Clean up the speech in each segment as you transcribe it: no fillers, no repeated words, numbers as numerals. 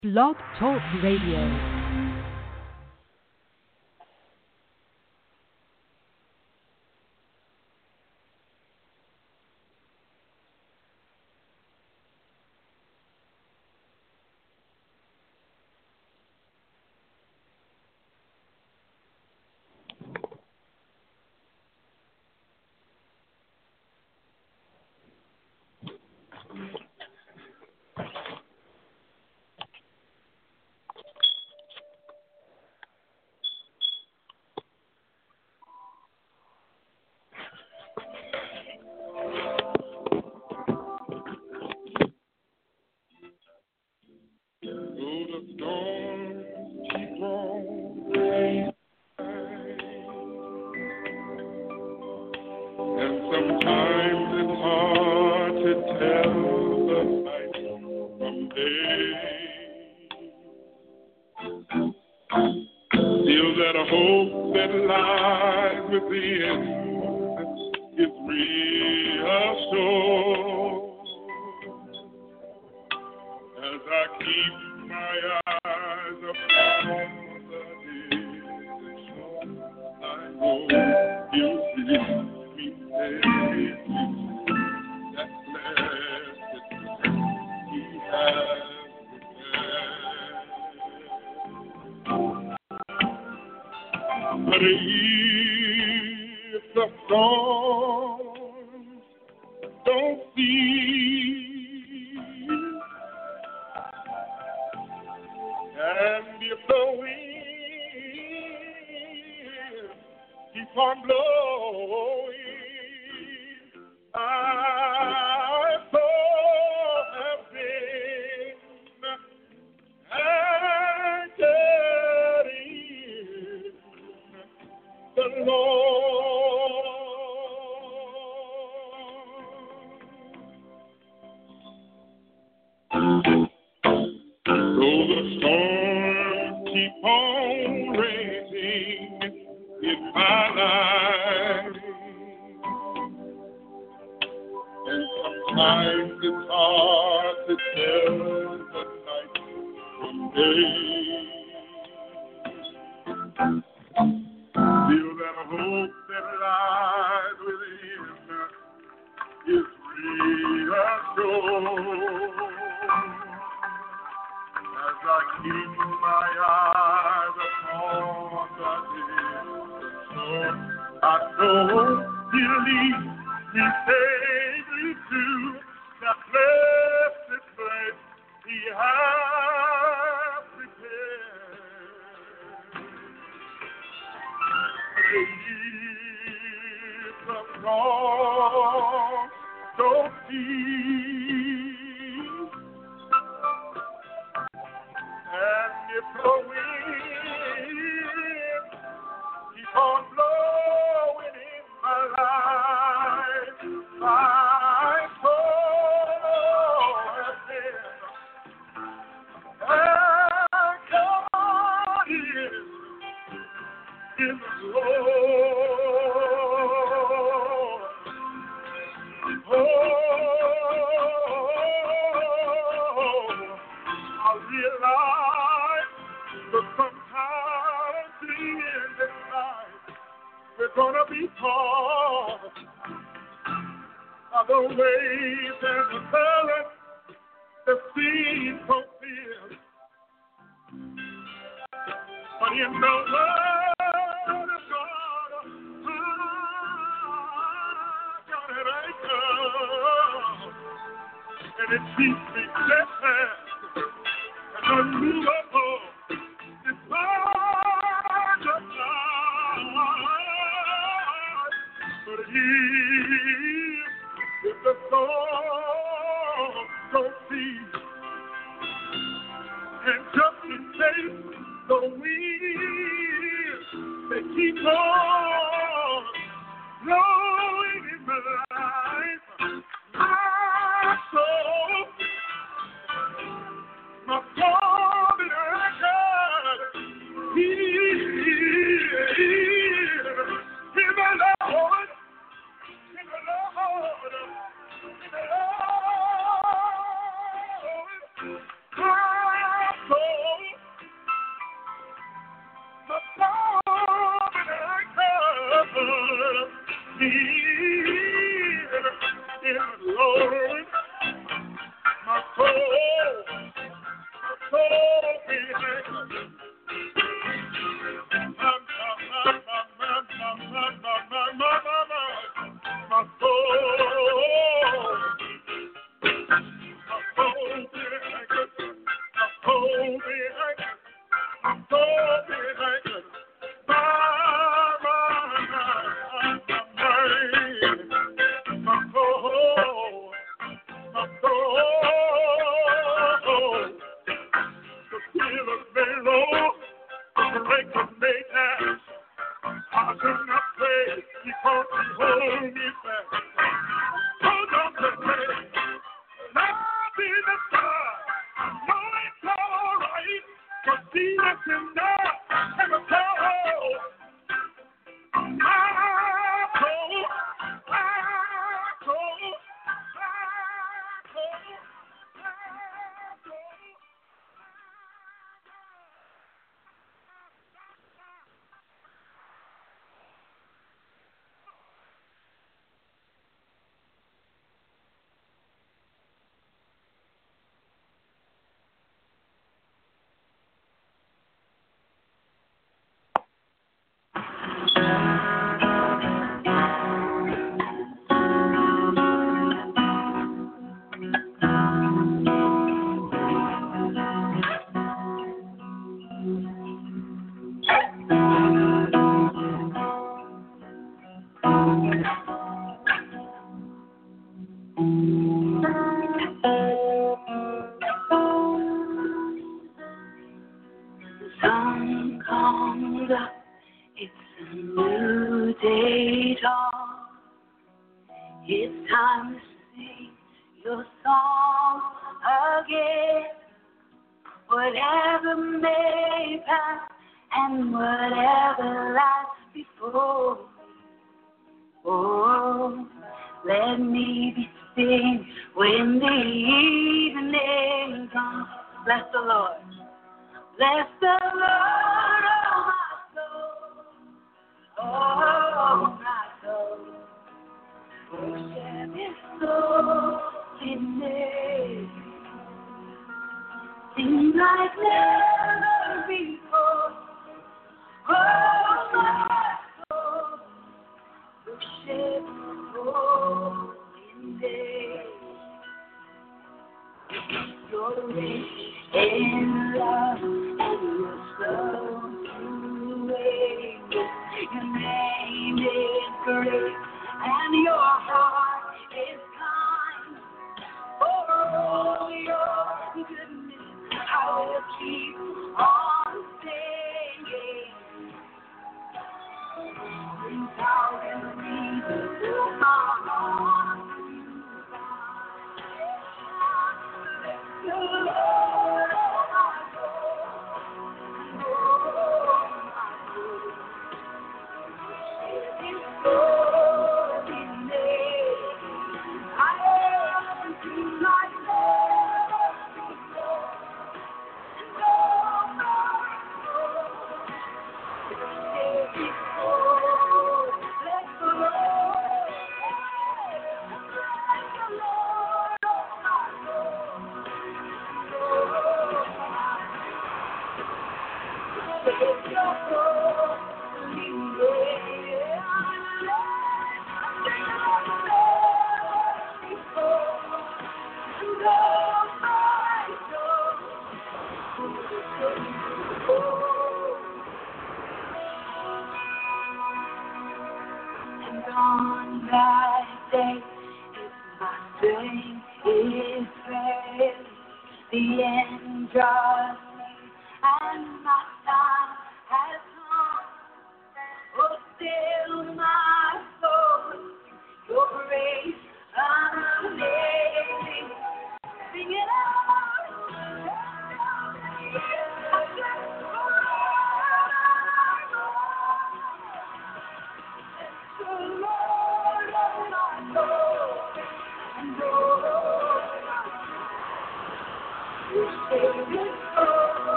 Blog Talk Radio.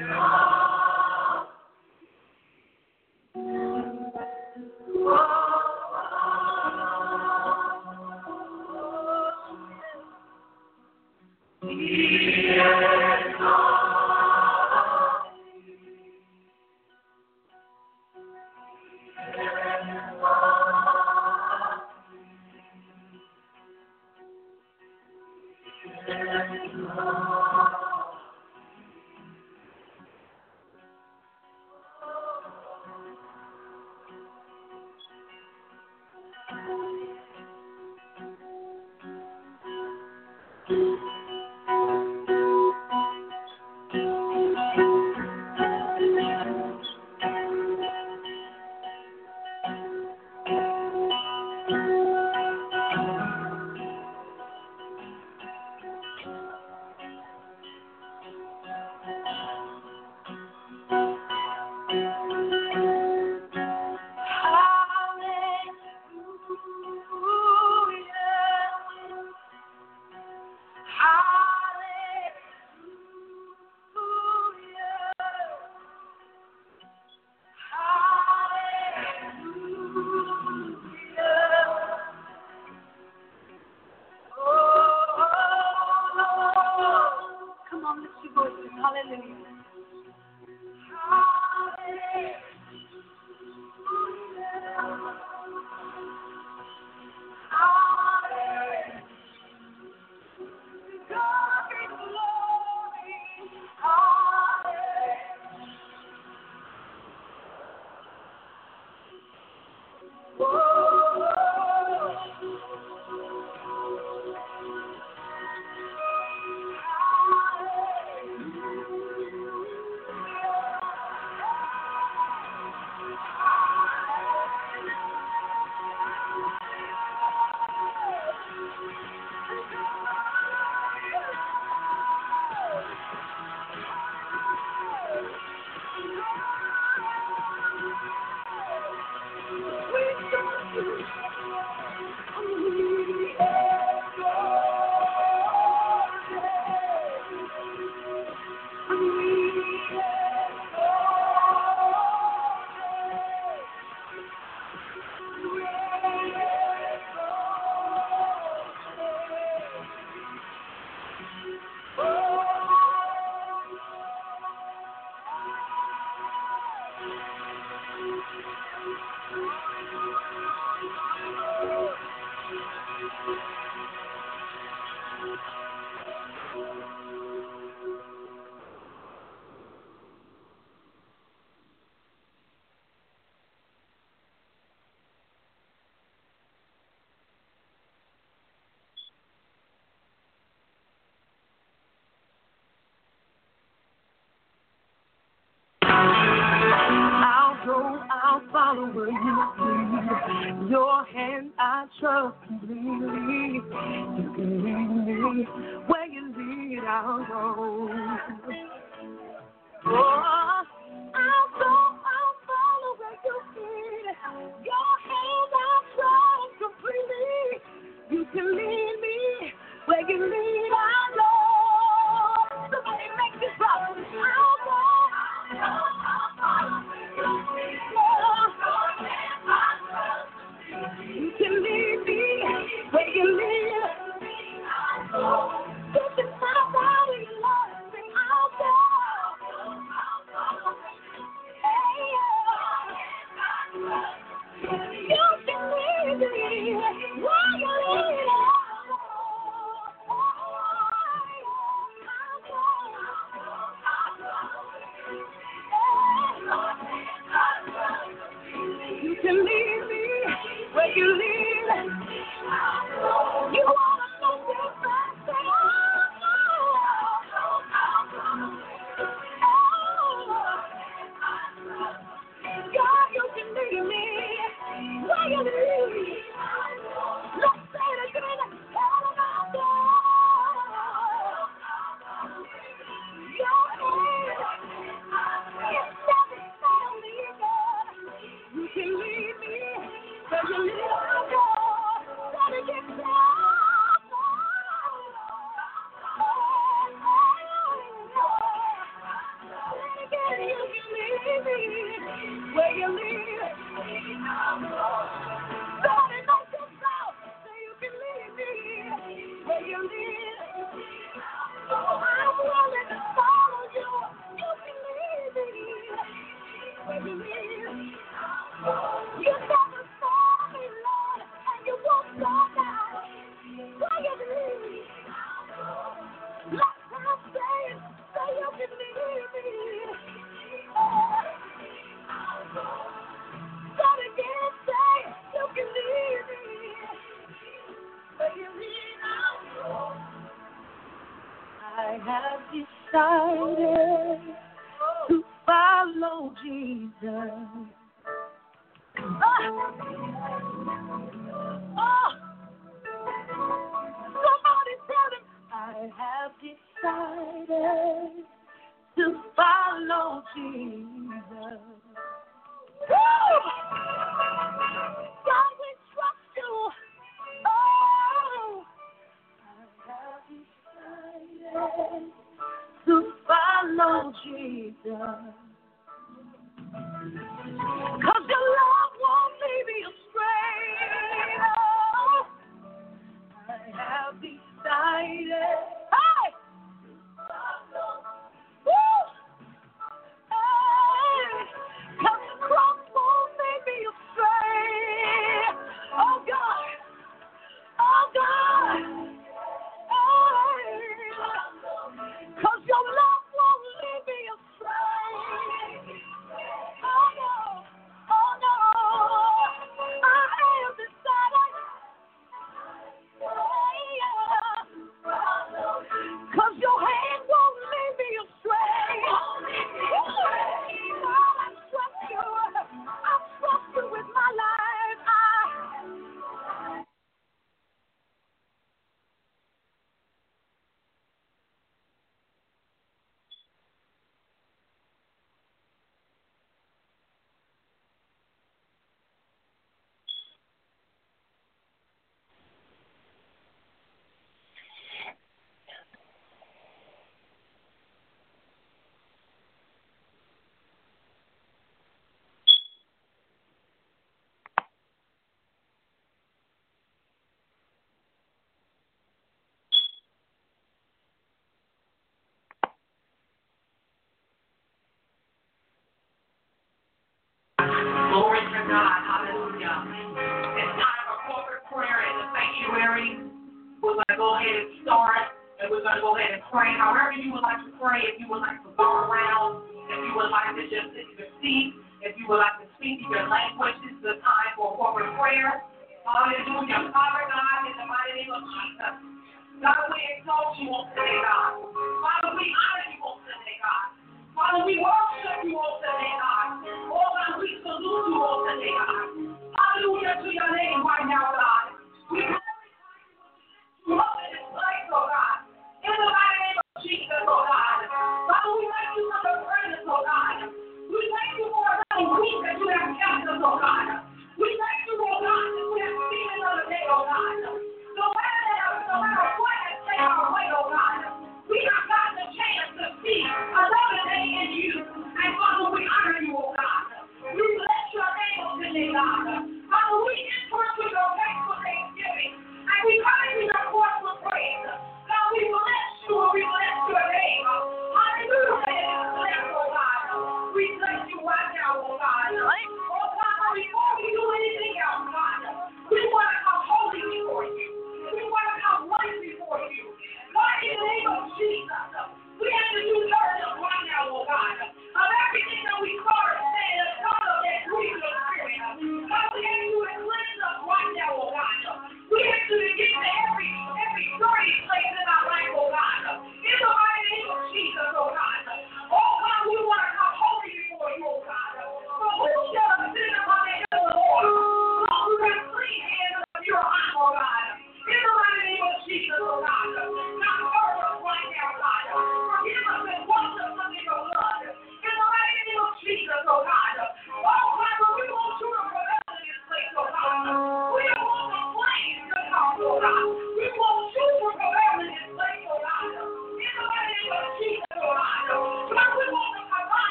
I'll follow where you lead. Your hand I trust completely. You can lead me where you lead, I'll go. Oh, I'll follow where you lead. Your hand I trust completely. You can lead me where you lead, I'll go. Somebody make this up. I'll go. You can lead me where you lead. This is my body, Lord. I'll go. Somebody knows yourself, so you can lead me where you lead. I'm willing to follow you. You can lead me where you lead. You never saw me, Lord, and you won't stop now. Where you lead. Let her say it, so you can lead me. But again, say you can lead me. Where you lead now. I have decided to follow Jesus. Somebody tell him, I have decided to follow Jesus. God, we trust you. Oh, I have decided to follow Jesus. 'Cause your love won't lead me astray. Oh, I have decided. Hey! Woo! Hey! 'Cause the cross won't lead me astray. Oh, God! Oh, God! Hey! 'Cause your love won't lead me astray. Oh, no! Oh, no! I have decided. Cause your hand won't lead me astray. I trust you. I trust you with my life. Glory to God. Hallelujah. It's time for corporate prayer in the sanctuary. We're going to go ahead and start, and we're going to go ahead and pray. However you would like to pray, if you would like to go around, if you would like to just sit in your seat, if you would like to speak in your language, this is the time for corporate prayer. Hallelujah. Father God, in the mighty name of Jesus. God, we exalt you on today, God. Father, we honor you on today, God. Father, we worship you on today, God. Oh, God, we salute you on today, God. Hallelujah to your name right now, God. We glorify you up in this place, oh God. In the mighty name of Jesus, oh God. Father, we thank you for the presence, oh God. We thank you for another week that you have kept us, oh God. We thank you, oh God, that we have seen another day, oh God. No matter what has taken our way, oh God. We have gotten a chance to see another day in you. And Father, we honor you, oh God. We bless your name on today, God. Father, we enter into your face for thanksgiving. And we come into your court with praise. God, we bless you and we bless your name. Hallelujah. Oh God. We bless you right now, oh God. Oh God, before we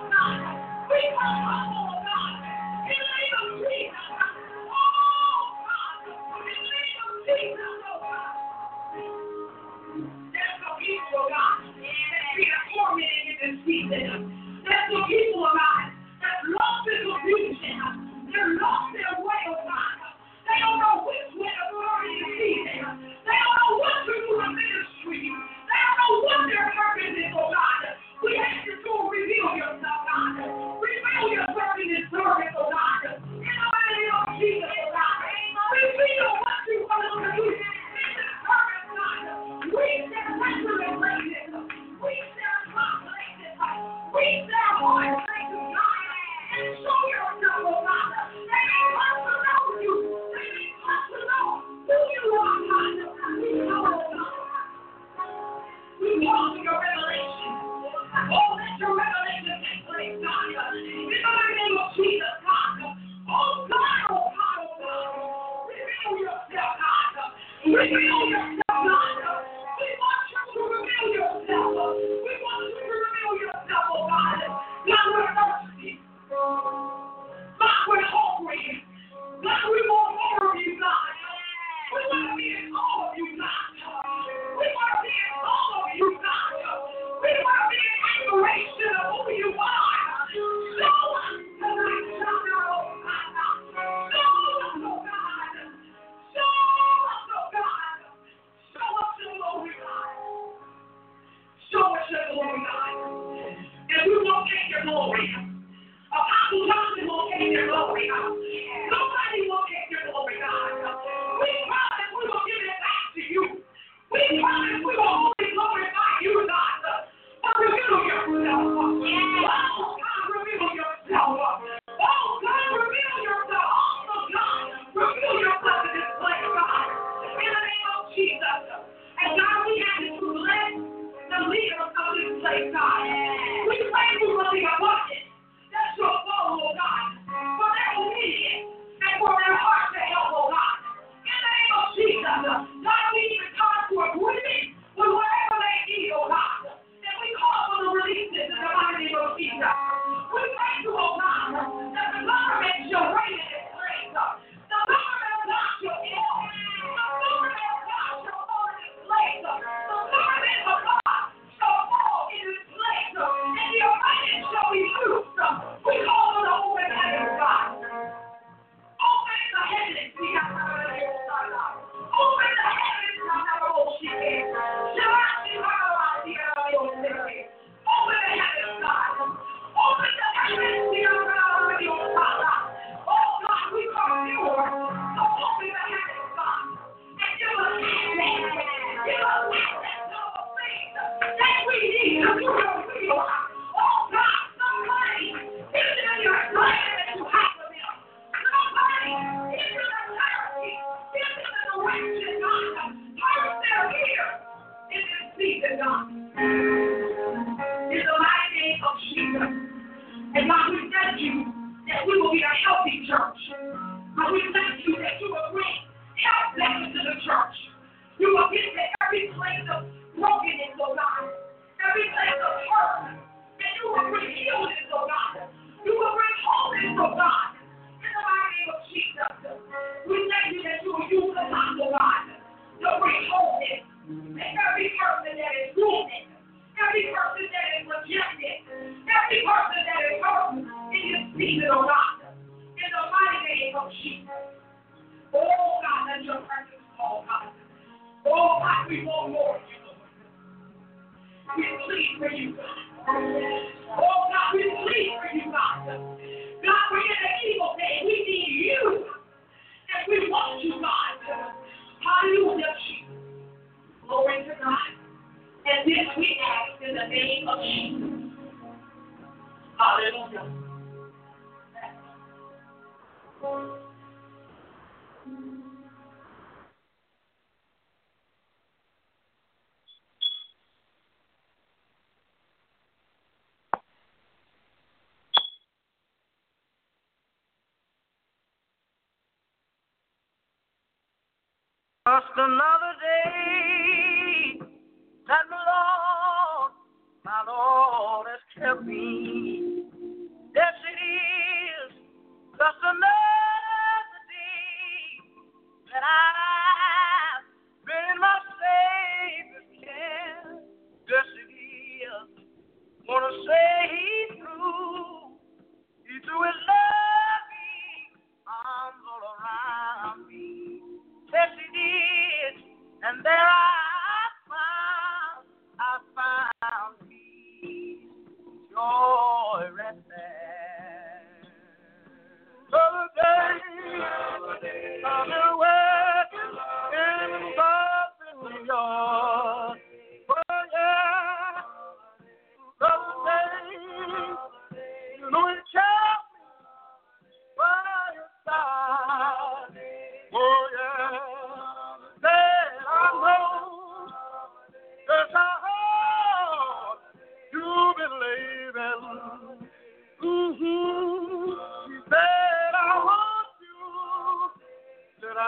Just another day that my Lord has kept me. I've been working in God's vineyard. Oh, yeah. Brother Dave, you know it kept me by your side. Oh, yeah. That I know just how hard you've been laboring. He said, I want you, that I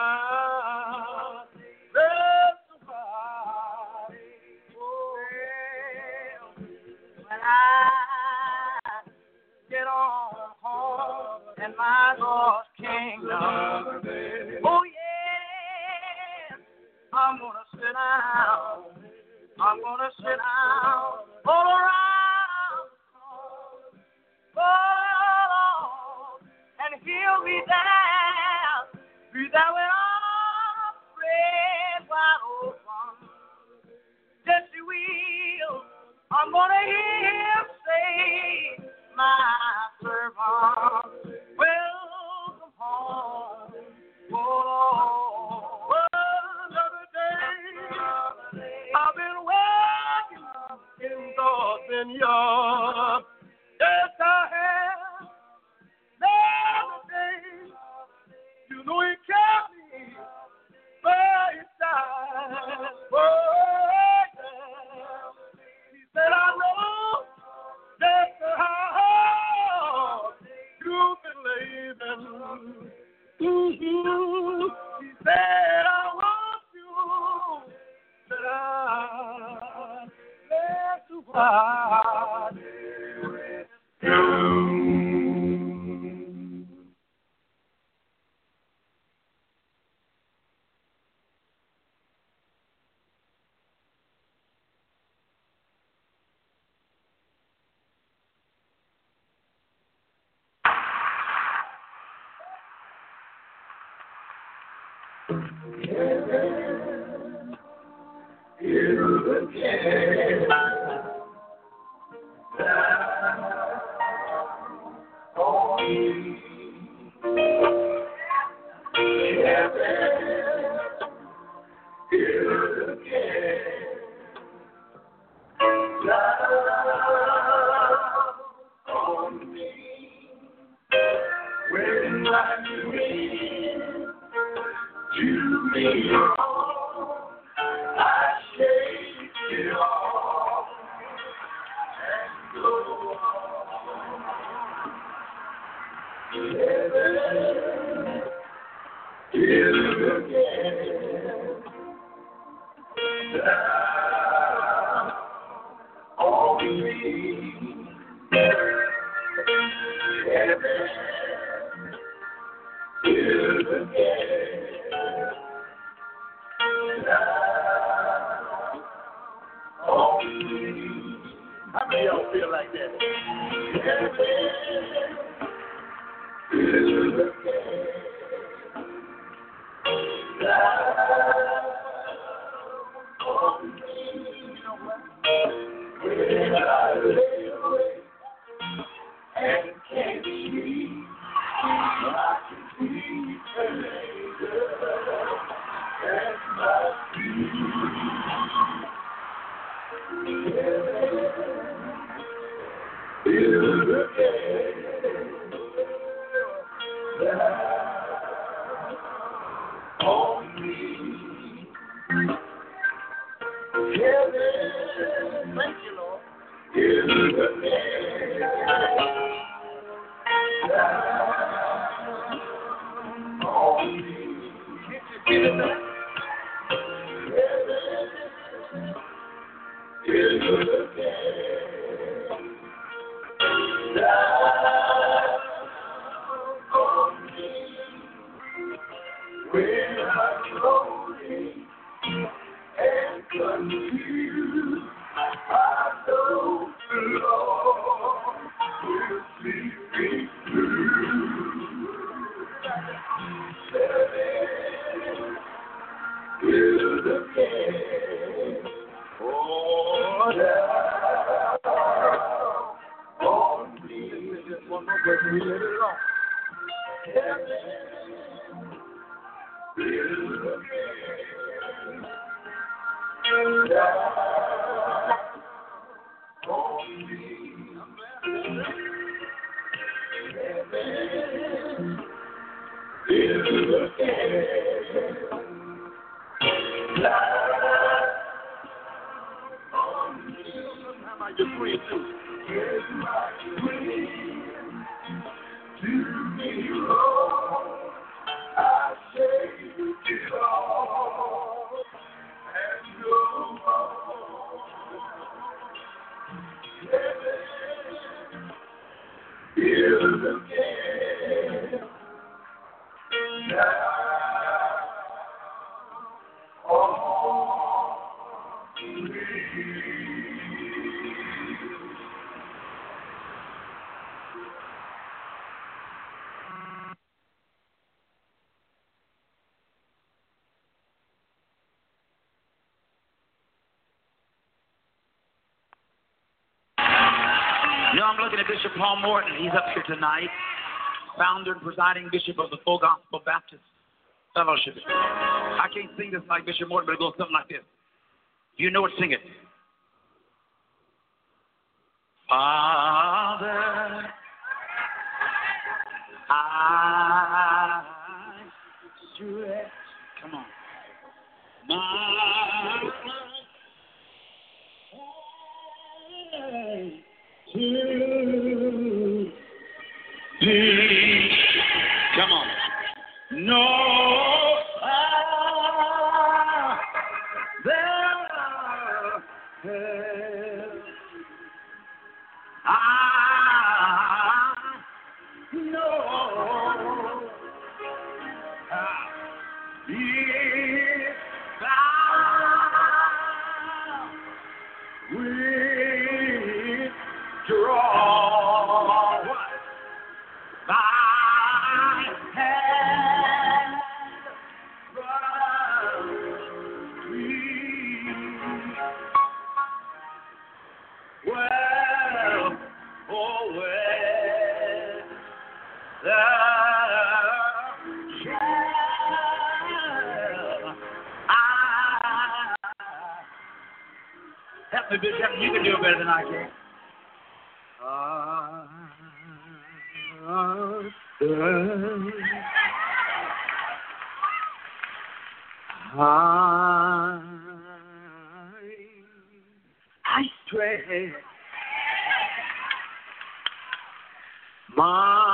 testify. Oh, when I get on home in my God's kingdom, oh, yeah, I'm gonna sit down. I'm gonna sit down all around. Oh, and he'll be there when I'm spread wide open. Yes, he will. I'm gonna hear him say, my servant, welcome home. Oh, another day I've been working in God's vineyard. Yes, I have. Another day, you know he kept me by his side. Oh, yeah. He said, I know just how hard you've been laboring. He said, I want you, that I testify. How many of y'all feel like that? You know, I'm looking at Bishop Paul Morton. He's up here tonight, founder and presiding bishop of the Full Gospel Baptist Fellowship. I can't sing this like Bishop Morton, but it goes something like this. You know it, sing it. Father, I stretch, come on, my hand to thee. Come on. No other help. I know if thou withdraw thy hand from me, well, oh well, thou shalt help me, Bishop. You can do it better than I can. I stretch my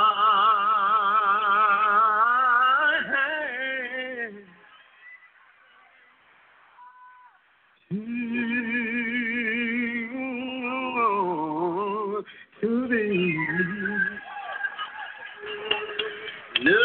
hand to thee. No.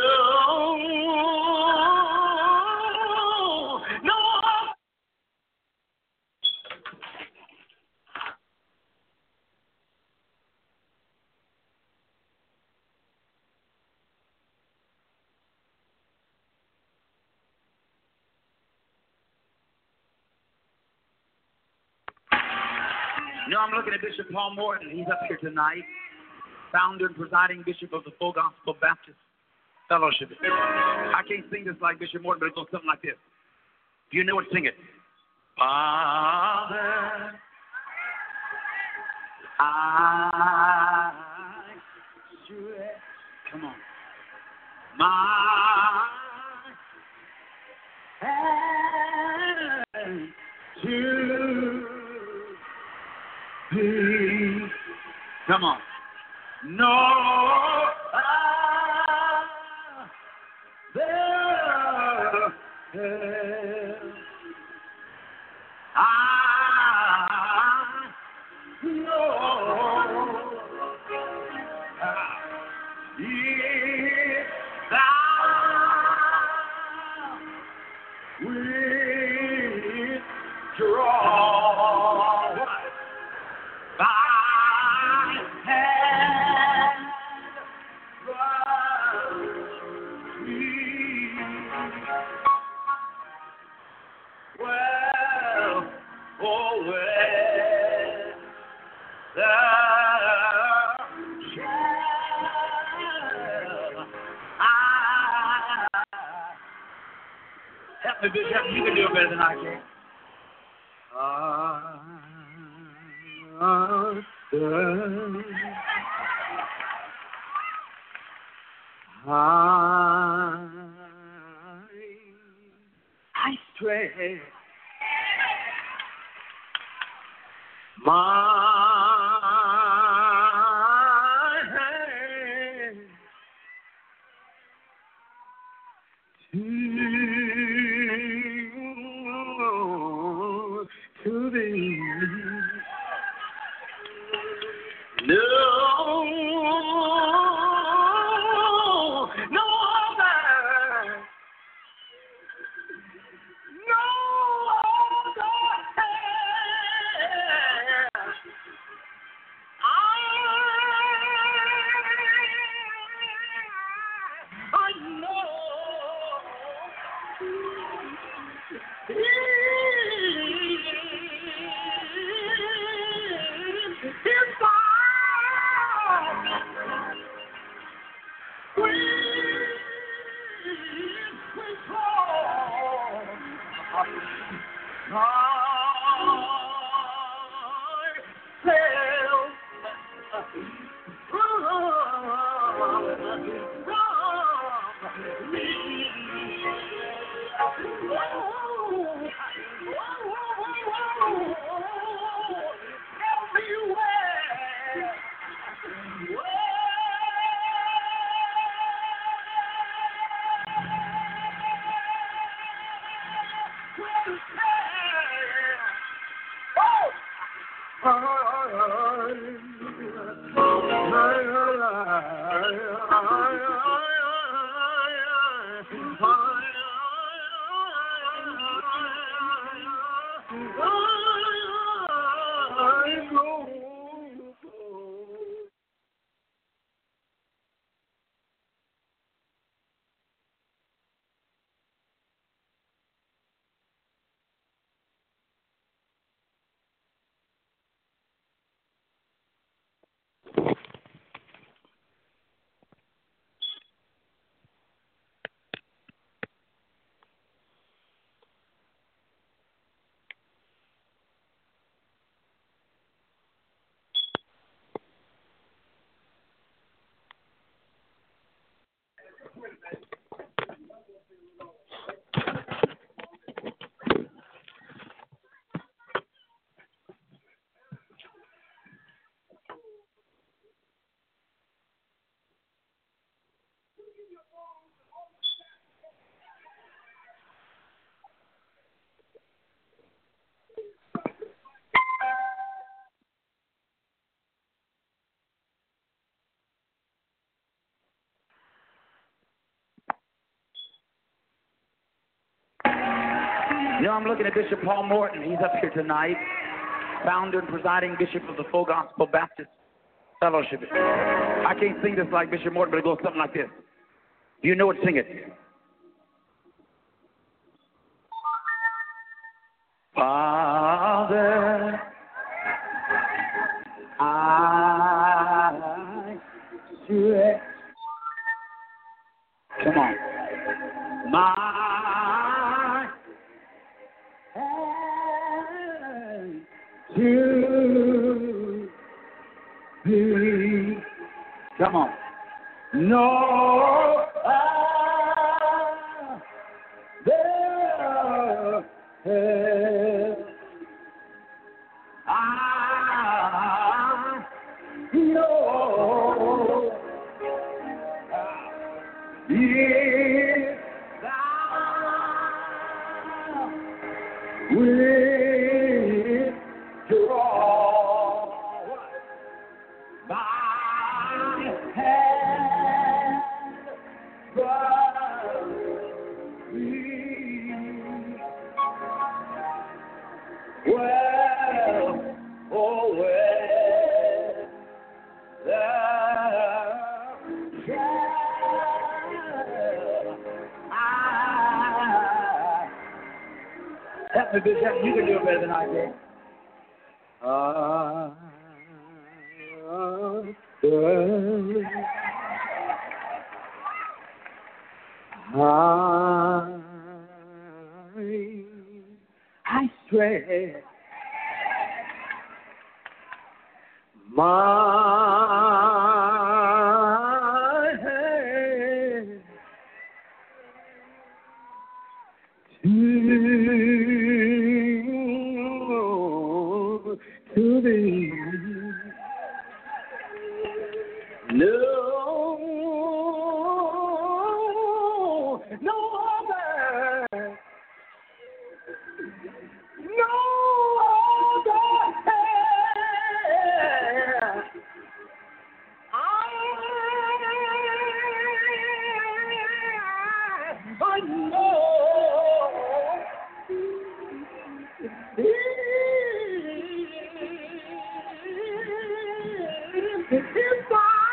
You know, I'm looking at Bishop Paul Morton. He's up here tonight, founder and presiding bishop of the Full Gospel Baptist Fellowship. I can't sing this like Bishop Morton, but it goes something like this. If you know it, sing it. Father, I stretch, come on, my hand to thee. Come on. No other help. I know if thou withdraw thy hand from me, well, oh well, thou shalt Help me, Bishop. You can do it better than I can. I stretch my hand to thee. No other. No other hand. I know You know, I'm looking at Bishop Paul Morton. He's up here tonight, founder and presiding bishop of the Full Gospel Baptist Fellowship. I can't sing this like Bishop Morton, but it goes something like this. You know it, sing it. Father, I stretch. Come on. My hand to thee. Come on. No other help. I know if thou withdraw thy hand from me, well, oh well, thou shalt help me, Bishop. You can do it better than I can. strength. My hand to thee. No other. No other. I know if I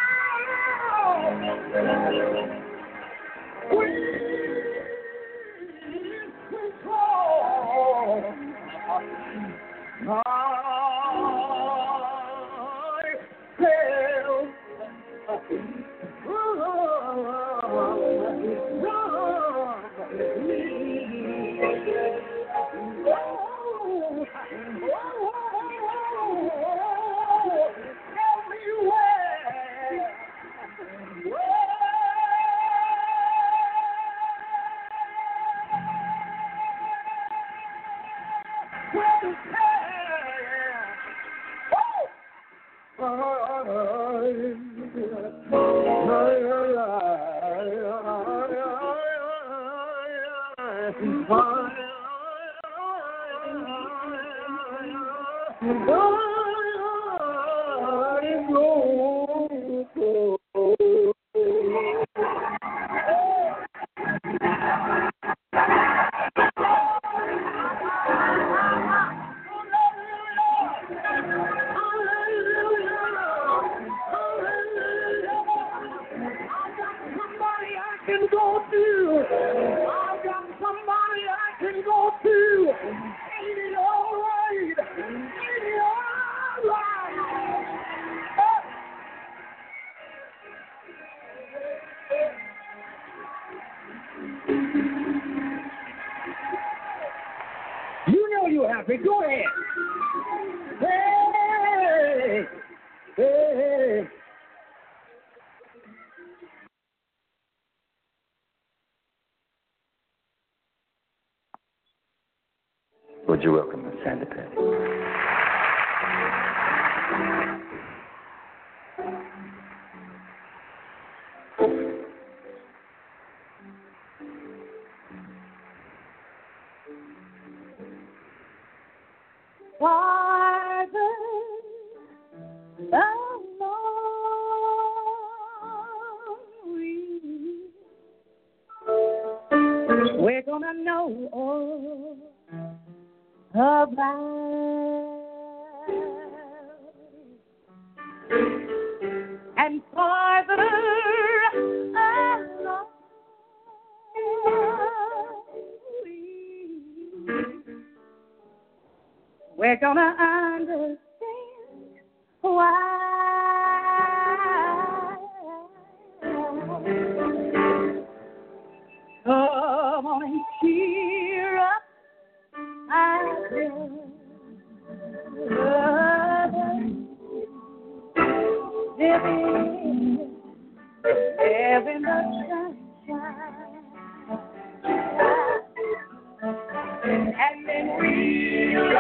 you're happy. Go ahead. Hey, hey. Would you welcome Miss Sandy Patty? Father, we're gonna know all about and farther along. We're gonna understand why. Come on and cheer up our living the sunshine, and then we'll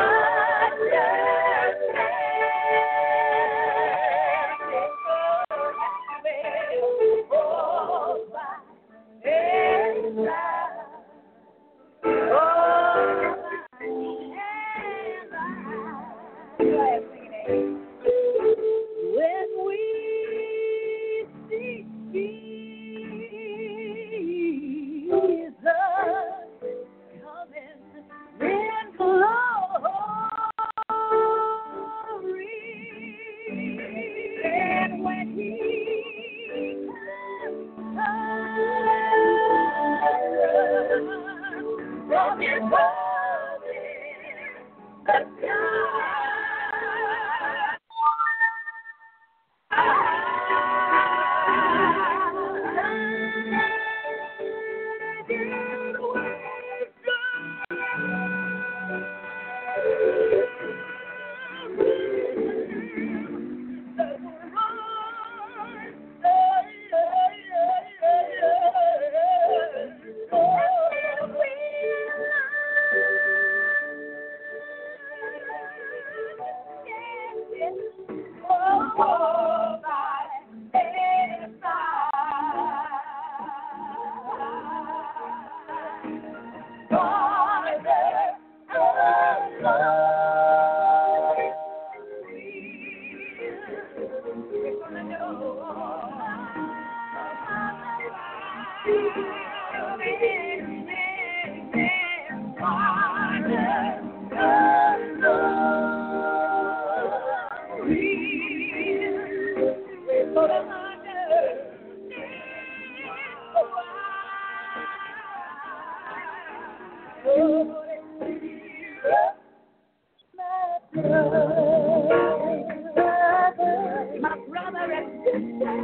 My brother and sister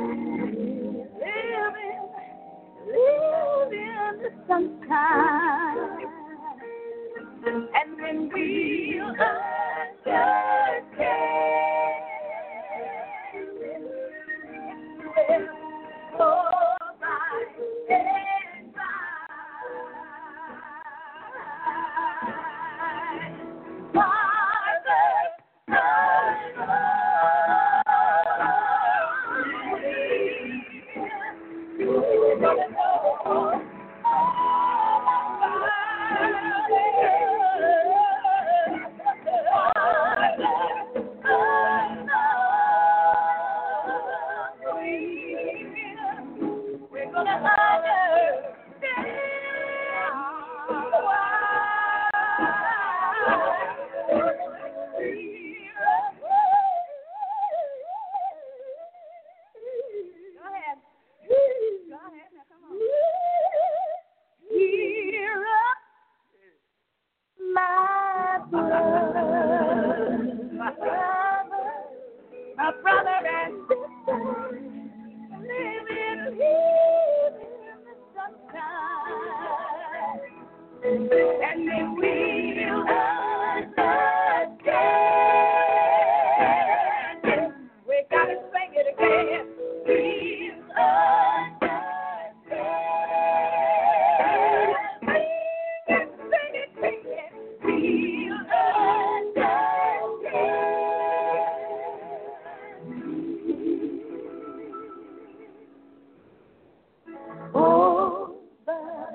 live in the sunshine, and when we understand, oh, by and by, we're gonna my brother and sister living in the sunshine, and then we'll understand. We gotta sing it again. We'll understand. Sing it again. We'll understand. Oh, but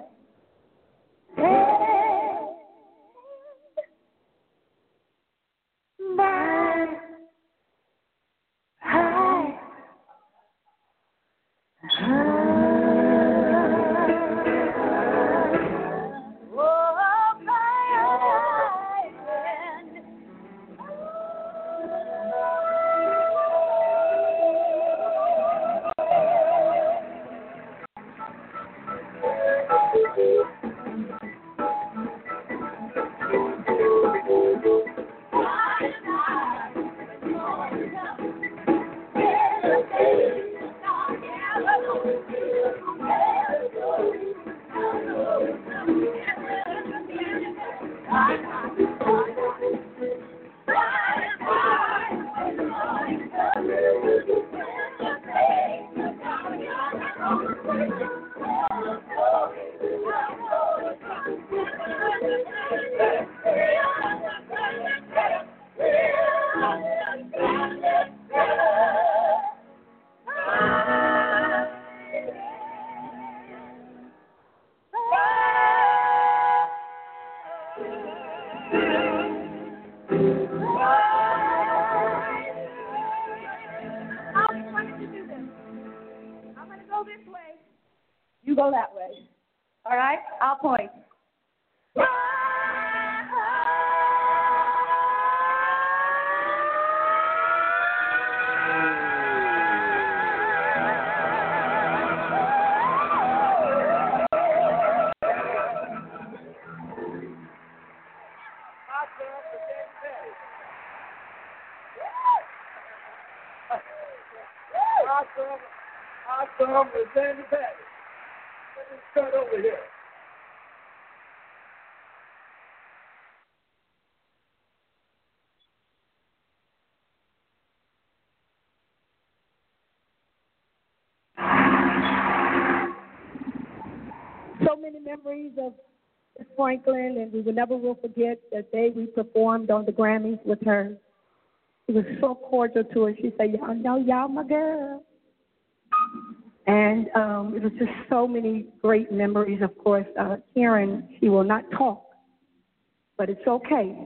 you go that way. All right? I'll point. Awesome with Sandy Patty. Let me start over here. So many memories of Miss Franklin, and we will forget that day we performed on the Grammys with her. It was so cordial to her. She said, "Y'all know y'all my girl." And it was just so many great memories. Of course, Karen, she will not talk, but it's okay.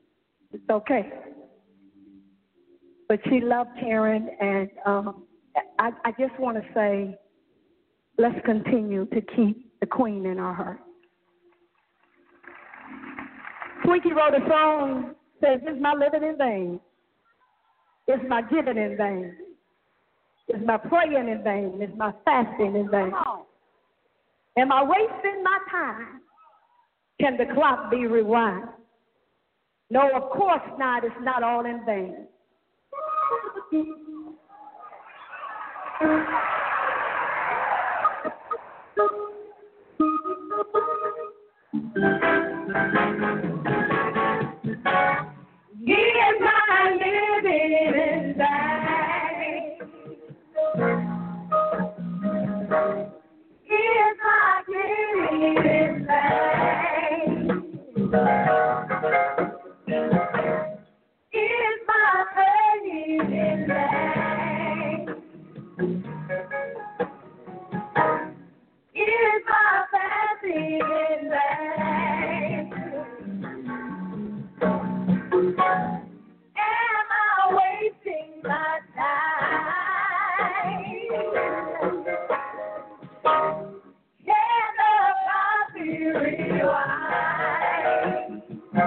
It's okay. But she loved Karen, and I just want to say, let's continue to keep the queen in our heart. Twinkie wrote a song, says, "Is my living in vain? Is my giving in vain? Is my praying in vain? Is my fasting in vain? Am I wasting my time? Can the clock be rewind? No, of course not. It's not all in vain." Is my living in vain? Is my giving in vain? Is my praying in vain? Is my fasting in vain? Am I wasting my time? Can the clock be rewind?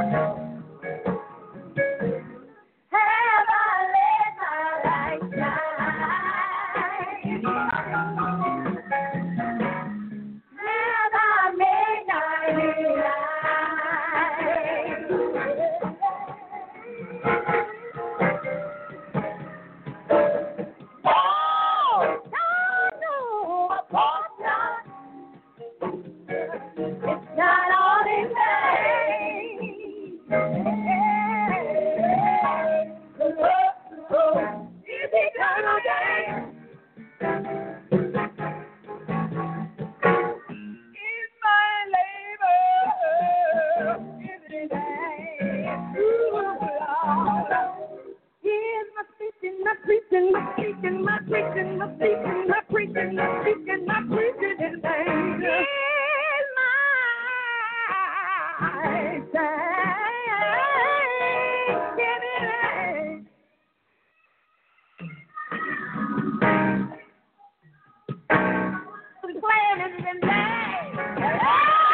Have I let my light shine? Have I made my light? It's not all in vain. It's eternal gain. Is my labor in vain? Is my speaking, my preaching, my speaking, my preaching, my speaking, my preaching, my speaking, my preaching in vain? Is my thanksgiving planning in vain?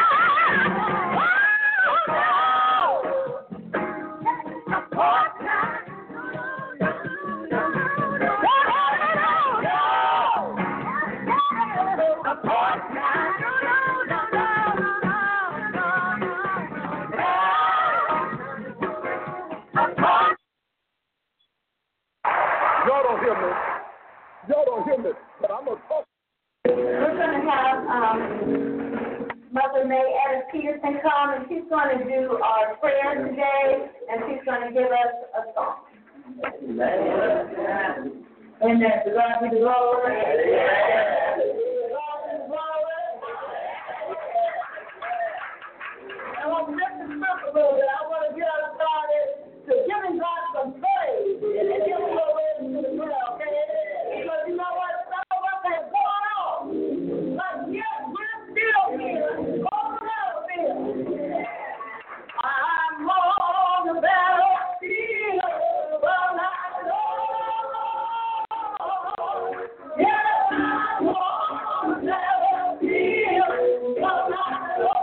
Y'all don't hear me. Y'all don't hear me. But I'm going to talk. We're going to have Mother May Adams Peterson come, and she's going to do our prayer today, and she's going to give us a song. And that's the God be the glory. And I'm just simple that I want to get us started to giving God some praise and give him a little to the prayer, okay? Because you know what? Some of us have gone off, but yet we're still here. On the battlefield. I'm on the battlefield of my Lord. Yes, I'm on the battlefield of my Lord.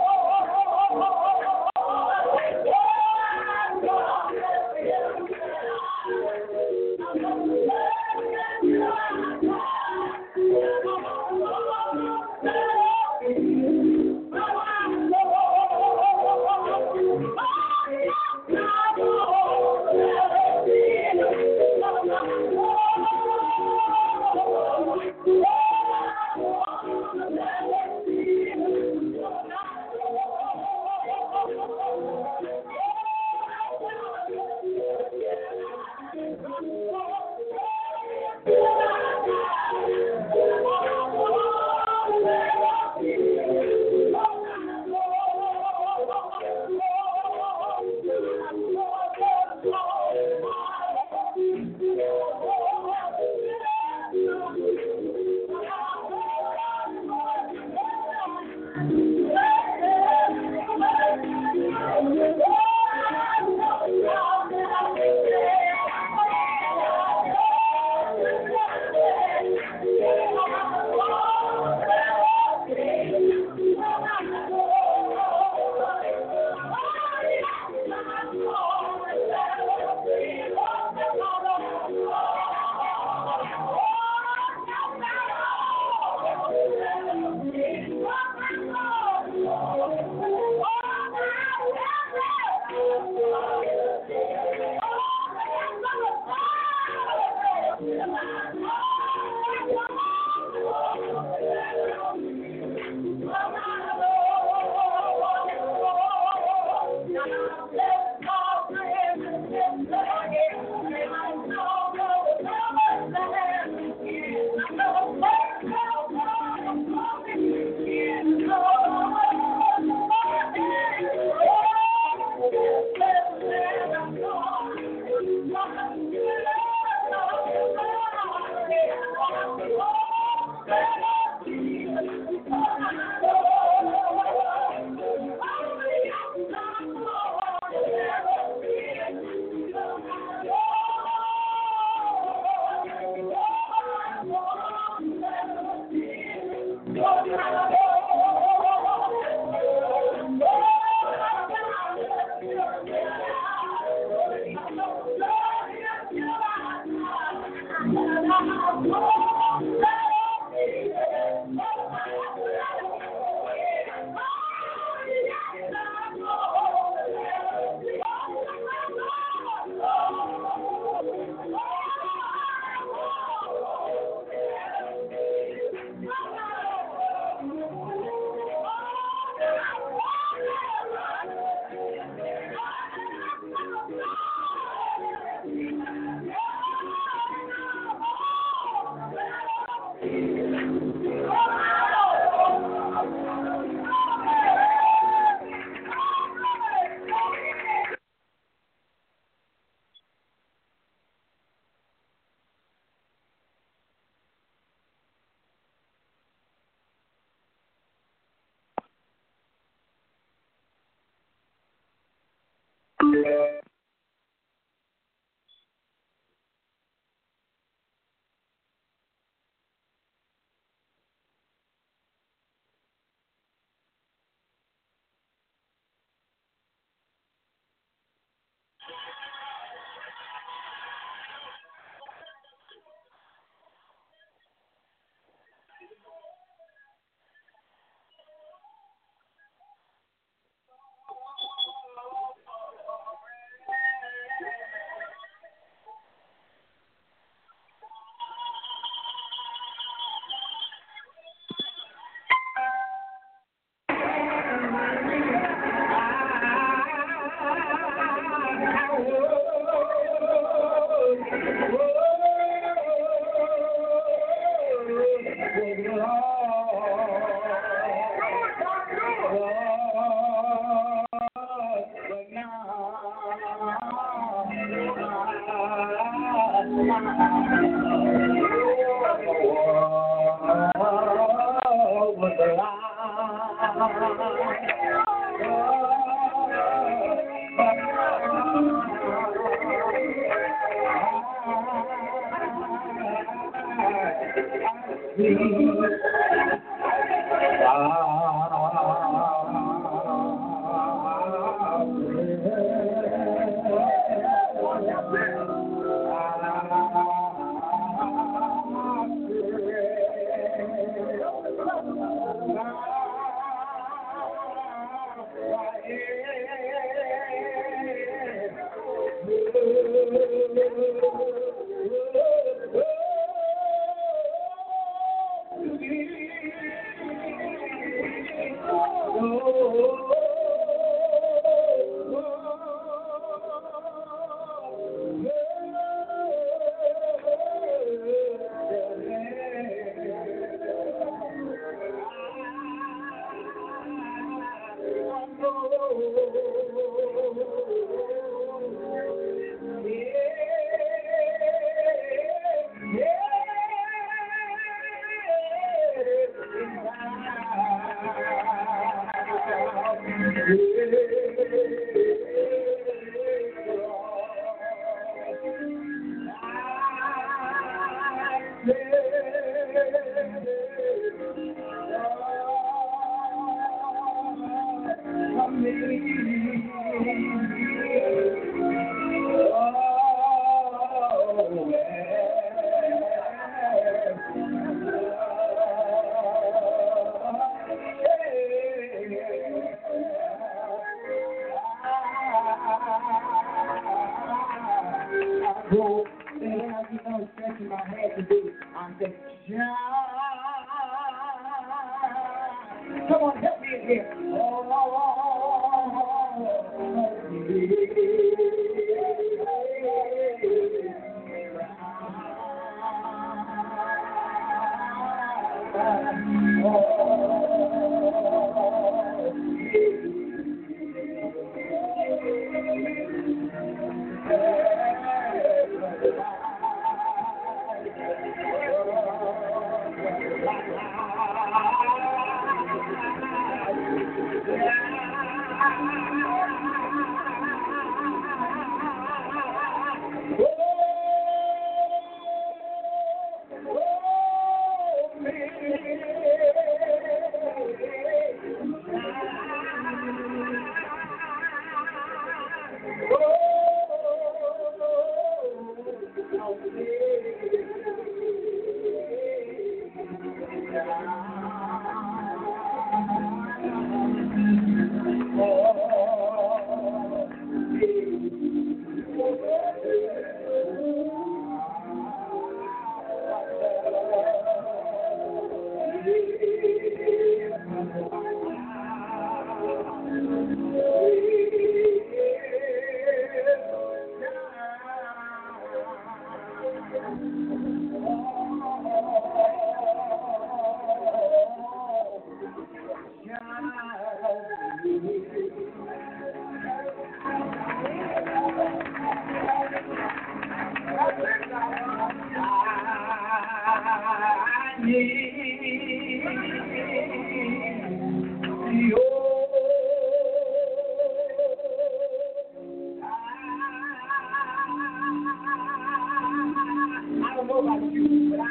I don't know about you, but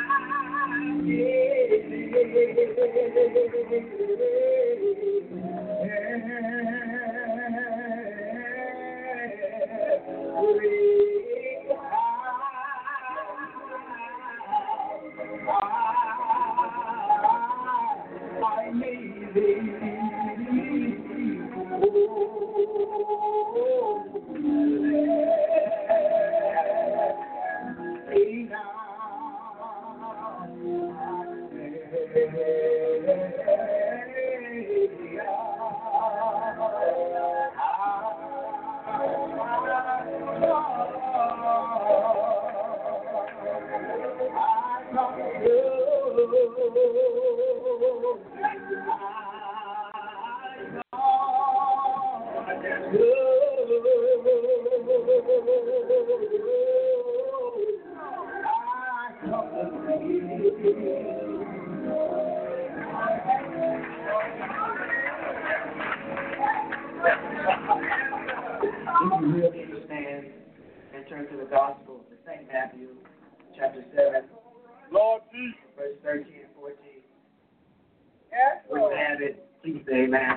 stand and turn to the Gospel of St. Matthew, chapter 7, Lord Jesus. verse 13 and 14. Yes, Lord. We have it. Please say amen.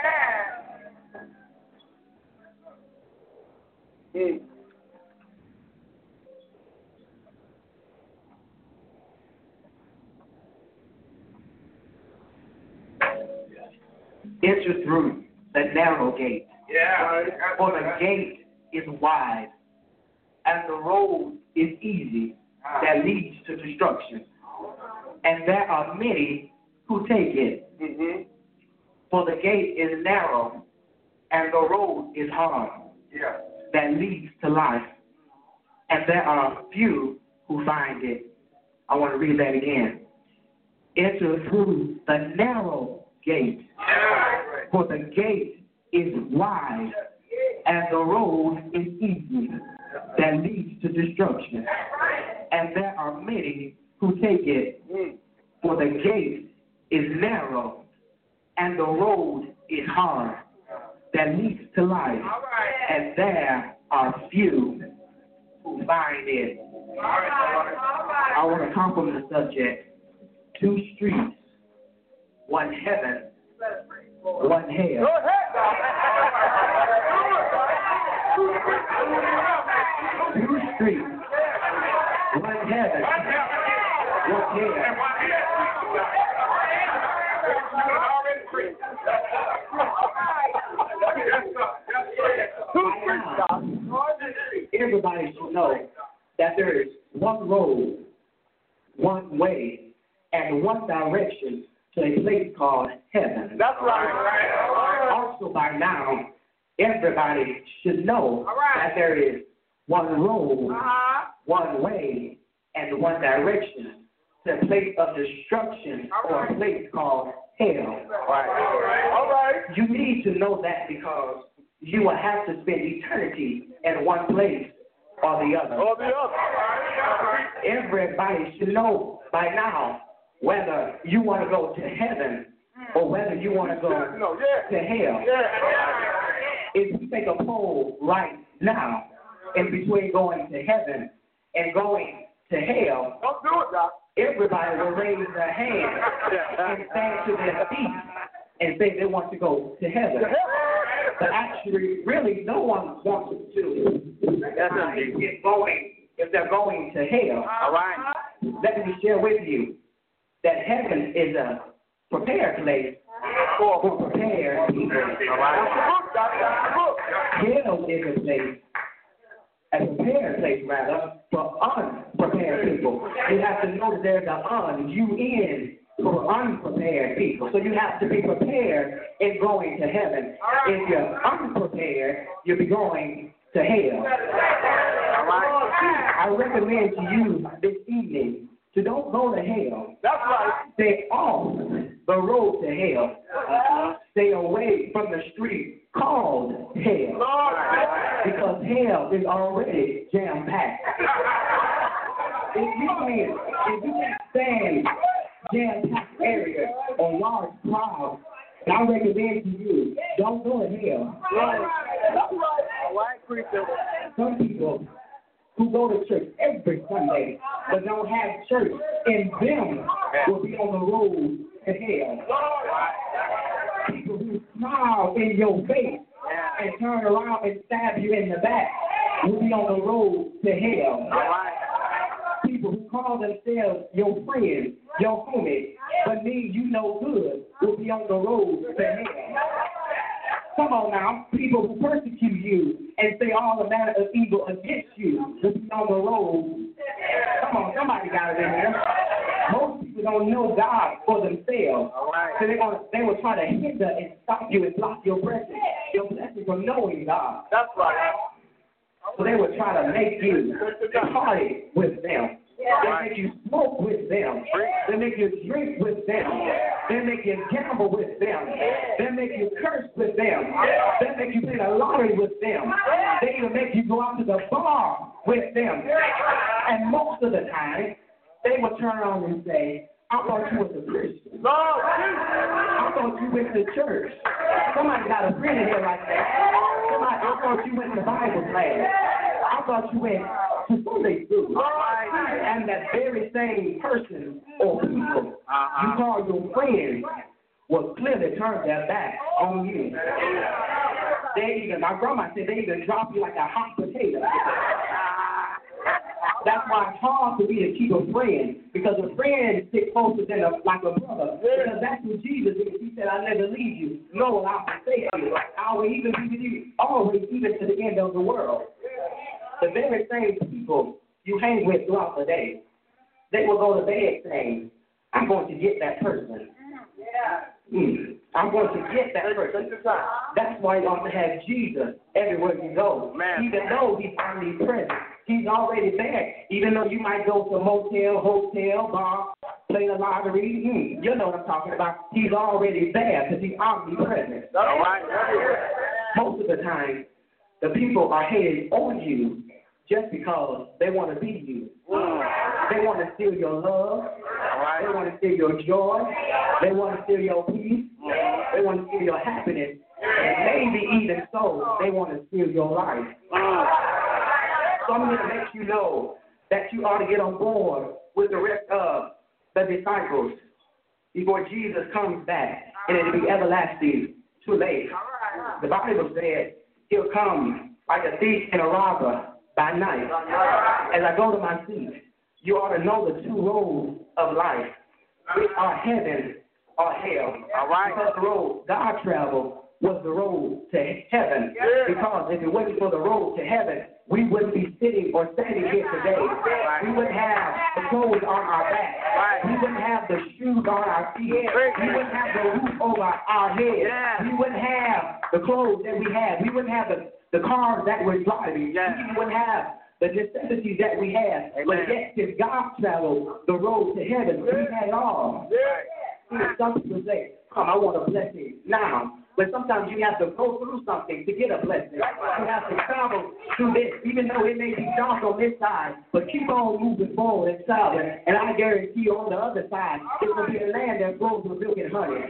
Amen. Enter through the narrow gate. Yeah. For the gate is wide, and the road is easy that leads to destruction. And there are many who take it. Mm-hmm. For the gate is narrow, and the road is hard that leads to life. And there are few who find it. I want to read that again. Enter through the narrow gate. For the gate is wide, and the road is easy that leads to destruction. And there are many who take it. For the gate is narrow, and the road is hard that leads to life. And there are few who find it. I want to compliment the subject. 2 streets, 1 heaven, 1 hell. 2 streets, 1 heaven, 1 hell. Everybody should know that there is 1 road, 1 way, and 1 direction to a place called heaven. That's right. Also, by now, everybody should know that there is 1 road, 1 way, and 1 direction to a place of destruction or a place called hell. All right. You need to know that because you will have to spend eternity in 1 place or the other. Everybody should know by now whether you want to go to heaven or whether you want to go to hell. If you take a poll right now in between going to heaven and going to hell, don't do it, Doc. Everybody will raise their hand and stand to their feet and say they want to go to heaven. But actually, really, no one wants to if they're going to hell. All right. Let me share with you that heaven is a prepared place for prepared people. Hell is a place, a prepared place rather, for unprepared people. You have to know that there's an UN for unprepared people. So you have to be prepared in going to heaven. If you're unprepared, you'll be going to hell. I recommend to you this evening to don't go to hell. That's right. Stay off the road to hell. Stay away from the street called hell. Because hell is already jam-packed. If you can't stand jam-packed area or large crowd, and I recommend to you, don't go to hell. Some people who go to church every Sunday but don't have church in them will be on the road to hell. People who smile in your face and turn around and stab you in the back will be on the road to hell. People who call themselves your friends, your homies, but mean you no good will be on the road to hell. Come on now, people who persecute you and say all the manner of evil against you will be on the road. Come on, somebody got it in here. Most people don't know God for themselves. So they will try to hinder and stop you and block your blessing from knowing God. That's right. So they will try to make you party with them. They make you smoke with them. They make you drink with them. They make you gamble with them. They make you curse with them. They make you play the lottery with them. They even make you go out to the bar with them. And most of the time, they will turn around and say, I thought you was a Christian. I thought you went to church. Somebody got a friend in here like that. I thought you went to Bible class. I thought you went to Sunday school. And that very same person or people you call your friend will clearly turn their back on you. My grandma said they even drop you like a hot potato. That's why it's hard for me to keep a friend, because a friend sticks closer than like a brother. Because that's what Jesus did. He said, I'll never leave you, nor will I forsake you. I will even be with you always, even to the end of the world. The very same people you hang with throughout the day, they will go to bed saying, I'm going to get that person. I'm going to get that person. That's why you ought to have Jesus everywhere you go. Even though he's omnipresent, he's already there. Even though you might go to a motel, hotel, bar, play the lottery, you know what I'm talking about. He's already there because he's omnipresent. All right. Most of the time, the people are hating on you just because they want to be you. They want to steal your love. They want to steal your joy. They want to steal your peace. They want to steal your happiness. And maybe even so, they want to steal your life. So I'm going to let you know that you ought to get on board with the rest of the disciples before Jesus comes back, and it'll be everlasting too late. The Bible says he'll come like a thief and a robber by night. As I go to my seat, you ought to know the two roads of life, which are heaven or hell. Because the road God traveled was the road to heaven. Because if it wasn't for the road to heaven, we wouldn't be sitting or standing here today. We wouldn't have the clothes on our back. We wouldn't have the shoes on our feet. We wouldn't have the roof over our head. We wouldn't have the clothes that we had. We wouldn't have the cars that we're driving. We wouldn't have the necessities that we have. But yet, since God traveled the road to heaven, we had it all. Some people say, I want a blessing now. But sometimes you have to go through something to get a blessing. You have to travel through this, even though it may be dark on this side. But keep on moving forward and traveling. And I guarantee you on the other side, it's going to be a land that grows with milk and honey.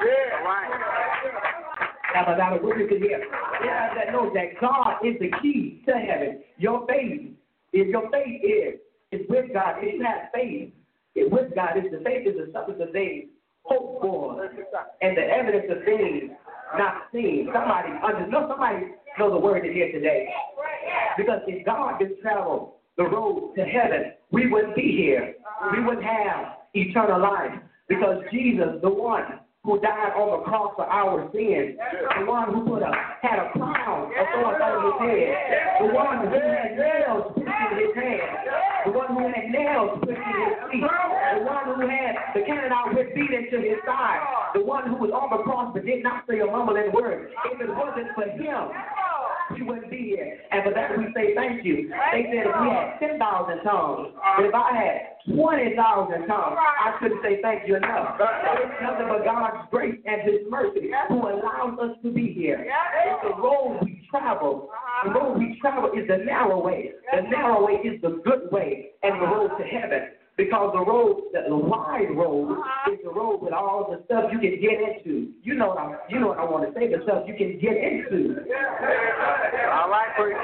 Now, I got a witness in here. That knows that God is the key to heaven. Your faith, if your faith is with God, if you have faith with God, if the faith is the substance of things hoped for, and the evidence of things not seen. Somebody know the word in here today. Because if God didn't travel the road to heaven, we wouldn't be here. We wouldn't have eternal life. Because Jesus, the one who died on the cross for our sins, the one who had a crown of thorns on his head, the one who had nails pushed in his hand, the one who had nails pushed in his feet, the one who had the cannon whip beat into his side, the one who was on the cross but did not say a mumbling word. If it wasn't for him, we wouldn't be here. And for that we say thank you. They said if we had 10,000 tongues, but if I had 20,000 tongues, I couldn't say thank you enough. It's nothing but God's grace and his mercy who allows us to be here. It's the road we travel. The road we travel is the narrow way. The narrow way is the good way and the road to heaven. Because the road, the wide road, is the road with all the stuff you can get into. You know what I want to say, the stuff you can get into. All right, preacher.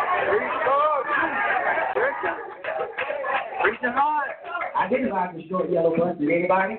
Preaching hard. I didn't ride the short yellow bus. Did anybody?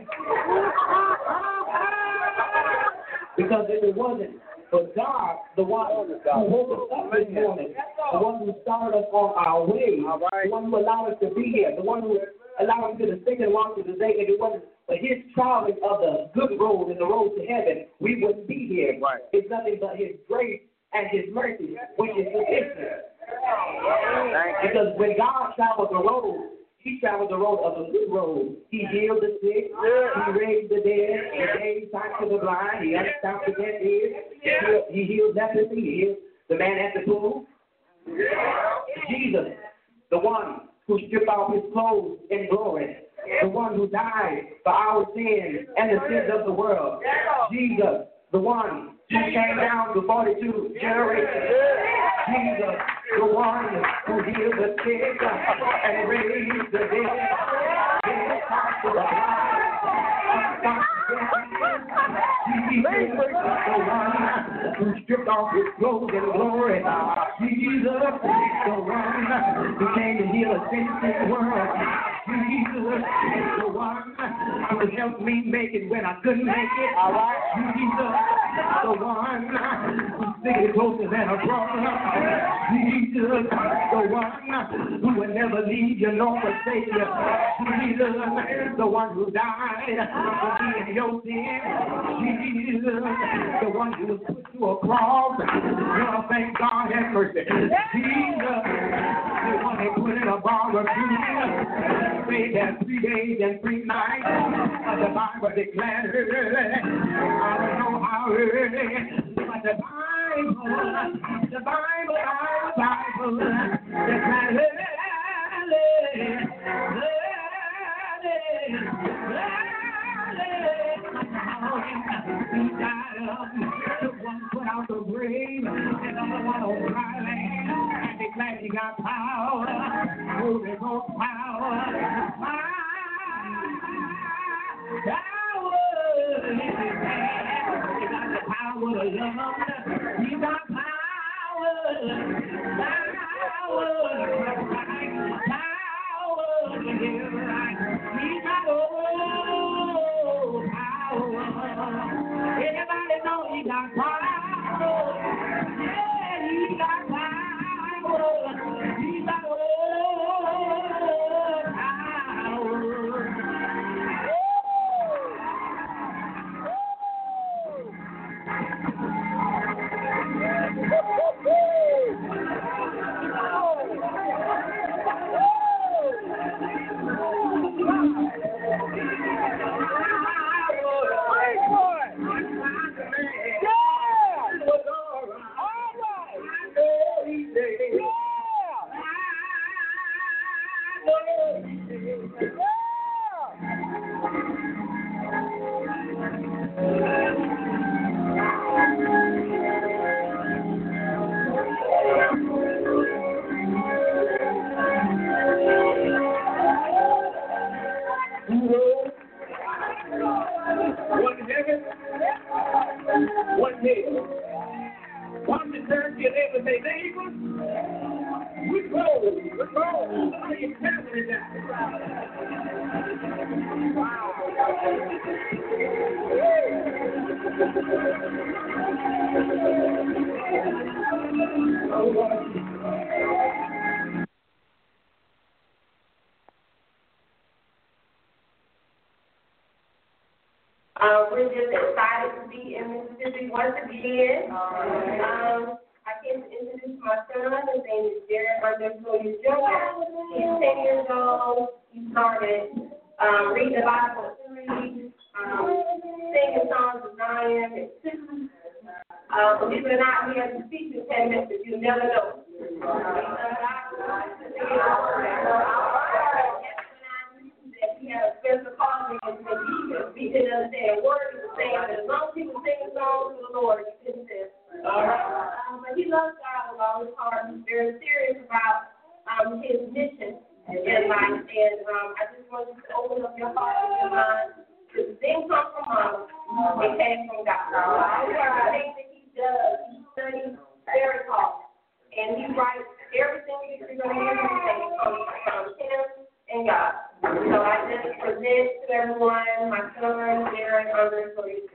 Because if it wasn't for God, the one who woke us up this morning, the one who started us on our way, the one who allowed us to be here, the one who allowed us to the second walk of the day, if it wasn't for his traveling of the good road and the road to heaven, we wouldn't be here. Right. It's nothing but his grace and his mercy, which is sufficient. Because when God traveled the road, he traveled the road of the good road. He healed the sick. He raised the dead. He gave sight to the blind. He unstopped the dead ears. He healed leprosy. He healed the man at the pool. Jesus, the one who stripped off his clothes in glory. The one who died for our sins and the sins of the world. Jesus, the one who came down to 42 generations. Jesus, the one who healed the sick and raised the dead. Jesus, the one who stripped off his clothes in glory. Jesus, the one who came to heal a sick world. Jesus, the one who helped me make it when I couldn't make it. All right. Jesus, the one who sticks closer than a brother. Jesus, the one who will never leave you nor forsake you. Jesus, the one who died for me and your sin. Jesus, the one who was put to a cross. Oh, thank God have mercy. Jesus, the one they put in a barbecue. Stayed there 3 days and 3 nights. The Bible declared, I don't know how early, but the Bible declared, he died, the one put out the grave, and the other one on dry land, and declared he got power, Holy Ghost power, power in his hand. He got the power to love, he got power to live right, he got power. Anybody know he got power? Yeah, he got power. He got power. One heaven, one hell. One to turn to your neighbor and say, neighbor, we're cold. How you family We're just excited to be in Mississippi once again. I came to introduce my son. His name is Jared Underwood Jr. He's 10 years old. He started reading the Bible at 3, singing songs at 9 and 2. Believe it or not, he has a speech impediment that you never know. He has a special calling and he didn't understand words. He was saying that as long as he was singing songs to the Lord, he couldn't sing. But he loves God with all his heart. He's very serious about his mission And I just want you to open up your heart and your mind. Because it didn't come from us. It came from God. The things that he does, he studies very hard. And he writes everything that you're going to hear him say comes from him and God. So I just present to everyone my son, Darren, others, for you.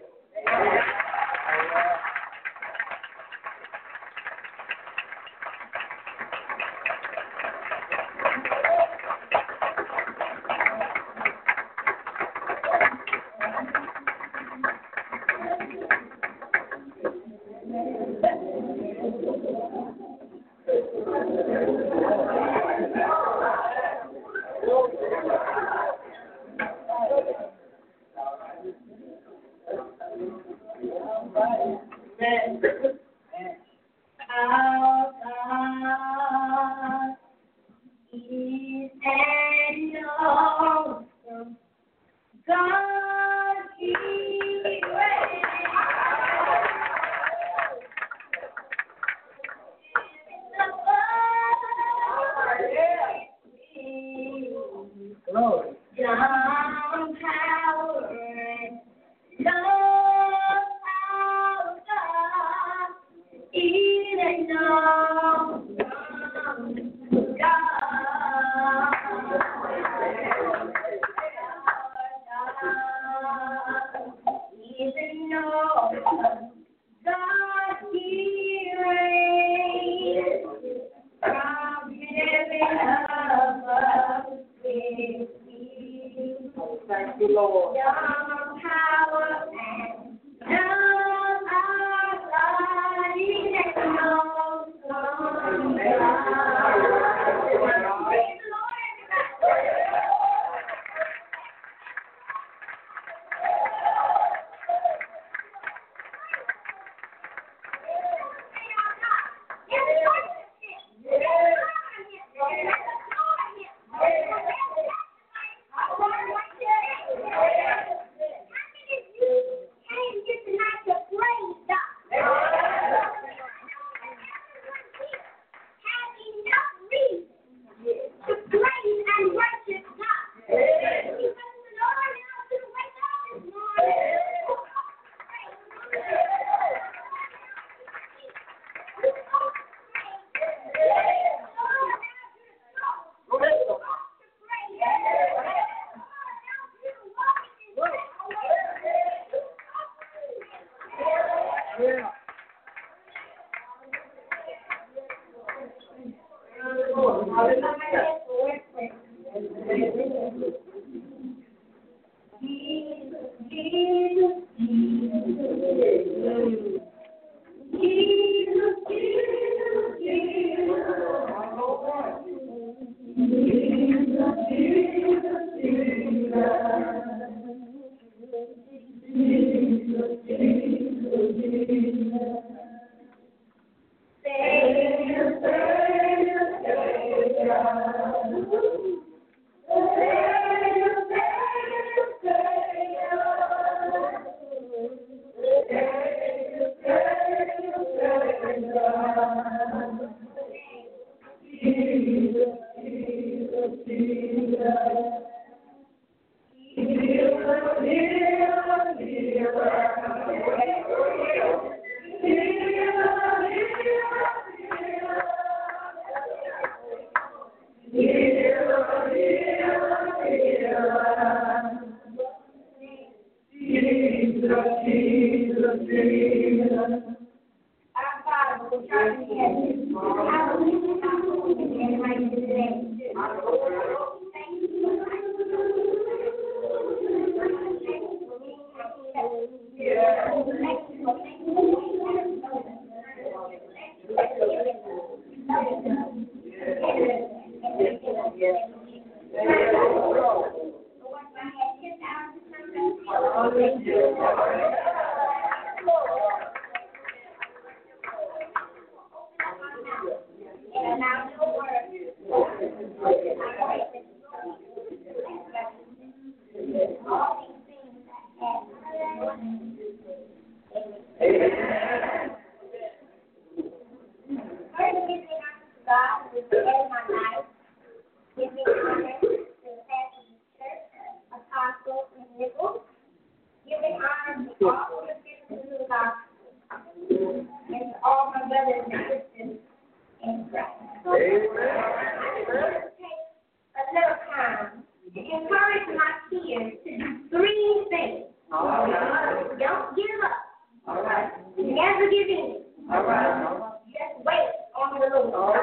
And all my brothers and sisters in Christ. Amen. A little time to encourage my kids to do 3 things. Don't give up. All right. Never give in. All right. Just wait on the Lord.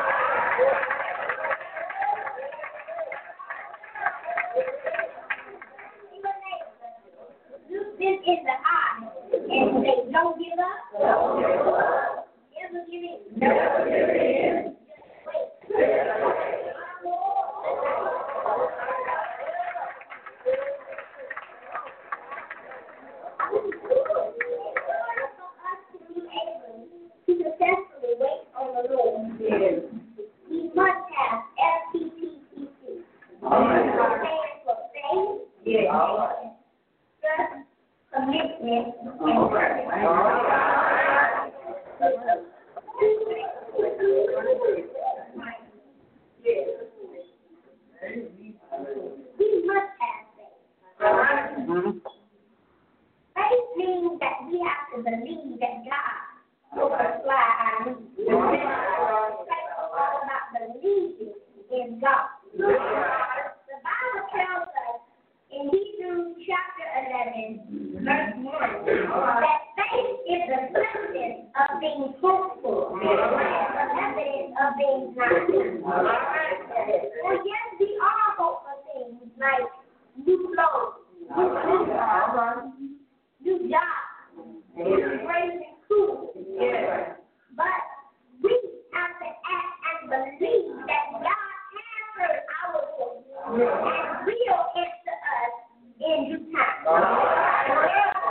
This is the eye, and say, don't give up. Never give in. Never give in. Just wait. To successfully wait on the Lord, we must have FTTCC. Stands for faith, trust, commitment, and purpose. We must have faith. Faith means that we have to believe that God will supply our needs. Faith is all about believing in God. The Bible tells us in Hebrews chapter 11, verse 1, that faith is the substance of being hopeful, the evidence of being not. Well, yes, we are hopeful things like new clothes, new job, raising school. But we have to act and believe that God has heard our voice and will answer us in due time.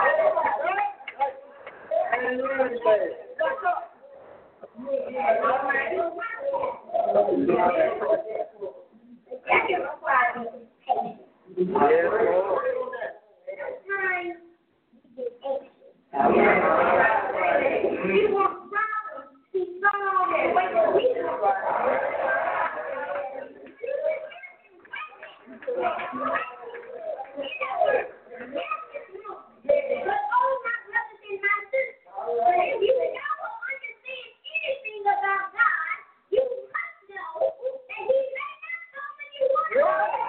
The second requirement is patience. Sometimes we get anxious. We want problems to be solved and wait for weeks. But oh, my brothers and my sisters, if you don't understand anything about God, you must know that He may not come when you want to.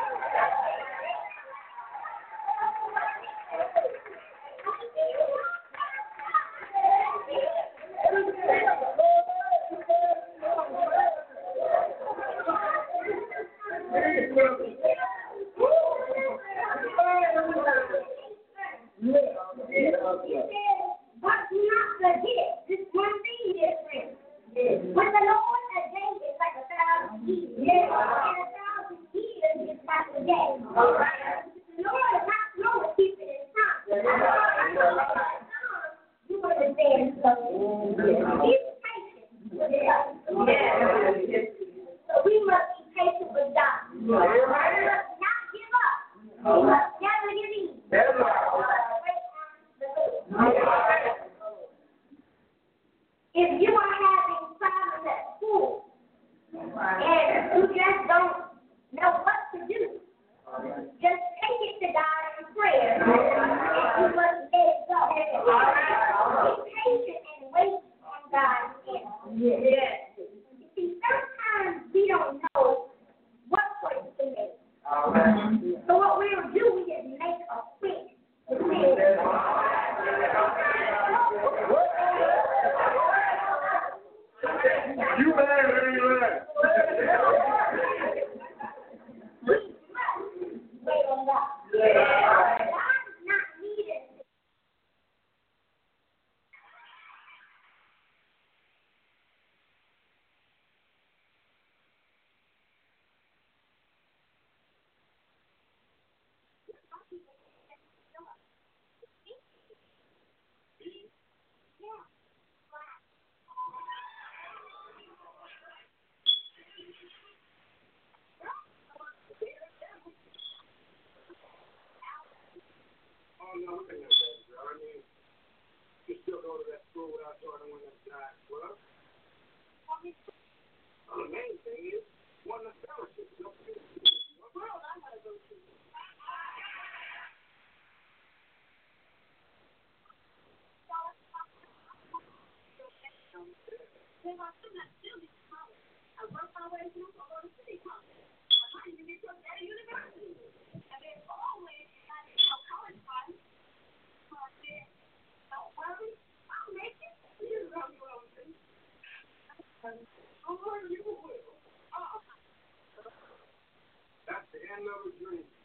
But do not forget this one thing, dear friends. With the Lord, a day is like 1,000 years. And 1,000 years is like a day. The Lord is not slow to keep it in time. You understand something. He's patient with us. So we must be patient with God. We must not give up. We must never give in. If you are having problems at school and you just don't know what to do, just take it to God in prayer and you must let it go. Be patient and wait on God's answer. You see, sometimes we don't know what choice to make. So what we'll do, we just make a quick decision. You better We must wait on God. God is not needed. you still go to that school without joining one of them giant clubs. The main thing is one of the fellowships. What world I'm going to go to? That's the end of a dream.